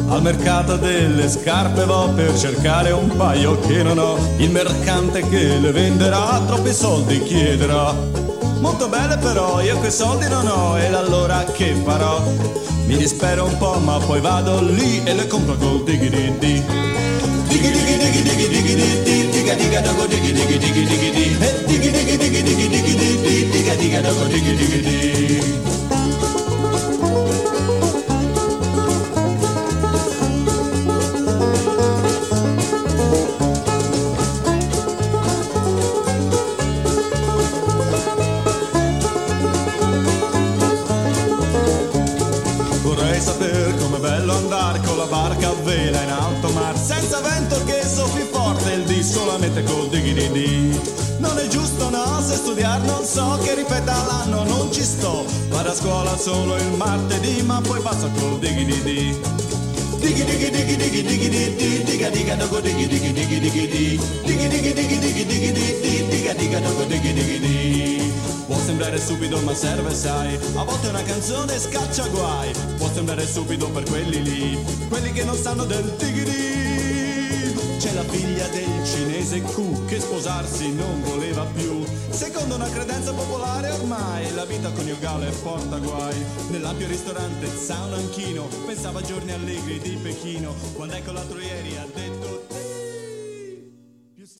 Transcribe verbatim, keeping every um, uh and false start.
Al mercato delle scarpe vo' per cercare un paio che non ho. Il mercante che le venderà troppi soldi chiederà. Molto belle però io quei soldi non ho, e allora che farò? Mi dispero un po' ma poi vado lì e le compro col digididi. Digi digi digi digi digi digi diga diga dogo digi digi digi digi di e digi digi digi digi digi di diga diga dogo digi digi di. Vorrei saper com'è bello andare con la barca a vela in alto mar, senza vento che soffi forte il dì solamente col digididi. Non è giusto no, se studiar non so, che ripeta l'anno non ci sto. Vado a scuola solo il martedì, ma poi passo col digididi. Digi digi digi digi digi di diga diga dogo digi digi digi digi di digi digi digi digi digi di diga diga dogo digi digi di. Può sembrare stupido ma serve sai, a volte una canzone scaccia guai. Può sembrare stupido per quelli lì, quelli che non sanno del digidi. C'è la figlia del cinese Q che sposarsi non voleva più. Secondo una credenza popolare ormai la vita coniugale porta guai. Nell'ampio ristorante Saunanchino pensava a giorni allegri di Pechino, quando ecco l'altro ieri ha detto